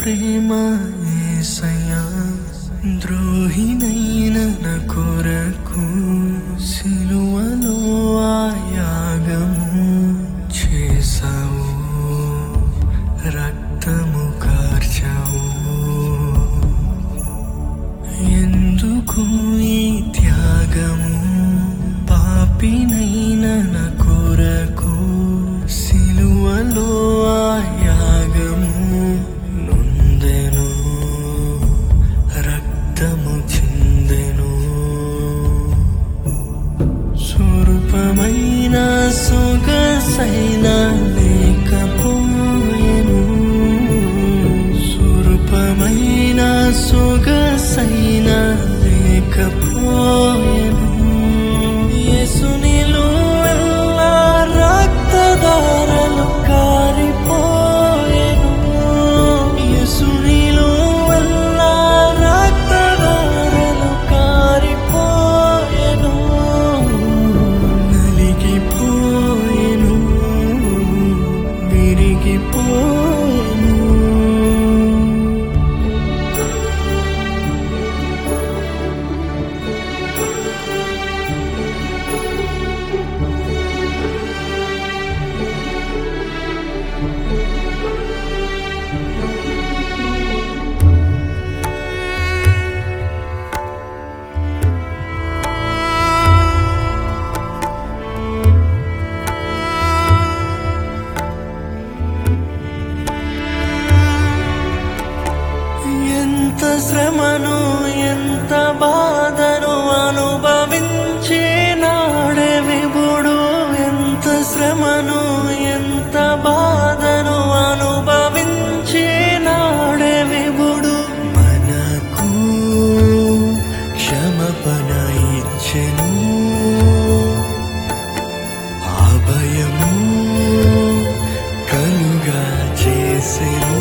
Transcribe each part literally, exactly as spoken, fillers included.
ప్రేమ యేసయ్యా, ద్రోహినైన నా కొరకు సిలువలో ఆ యాగము చేసావు, రక్తము కార్చావు. ఎందుకు ఈ త్యాగము? పాపినైన నా కొరకు సిలువలో ఆ యాగము నొందెను, రక్తము చిందెను. స్వరూపమైన సొగసైన లేకపోయెను, స్వరూపమైన సొగసైన లేకపోయెను. యేసునిలో ఎల్లా రక్తధారలు కారిపోయెను, యేసునిలో ఎల్లా రక్తధారలు కారిపోయెను. నలిగిపోయెను, విరిగిపోయెను. ఎంత శ్రమను ఎంత బాధను అనుభవించే నాడే విభుడు, ఎంత శ్రమను ఎంత బాధను అనుభవించే నాడే విభుడు. మనకు క్షమపణ ఇచ్చెను, అభయము కలుగా చేసెను.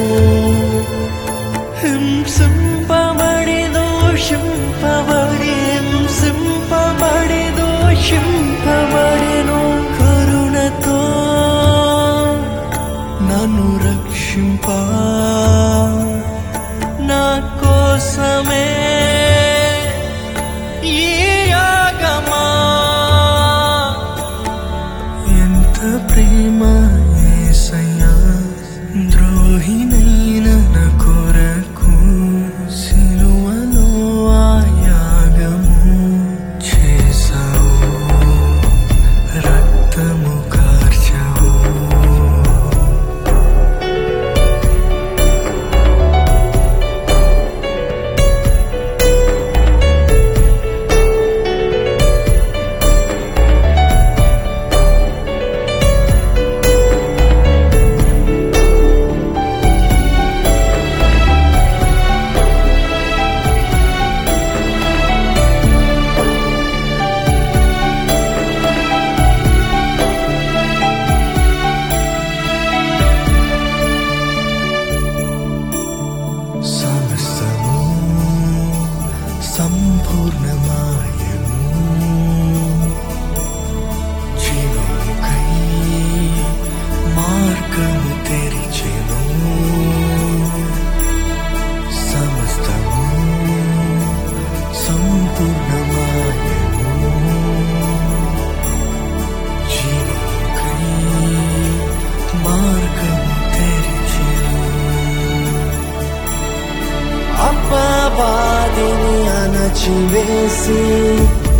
హింసింపబడి దోషింపబడి హింసింపబడి దోషింపబడిను, కరుణతో నన్ను రక్షింప నా కోసమే ఈ యాగమా. ఎంత ప్రేమ యేసయ్యా, ద్రోహినైన నా కొరకు సిలువలో ఆ యాగము చేసావు, రక్తము కార్చావు. సమస్తము సంపూర్ణమాయను, జీవముకై మార్గము తెరిచెను. సమస్తము సంపూర్ణమాయను, జీవముకై మార్గము తెరిచెను. అపవాదిని అణచివేసి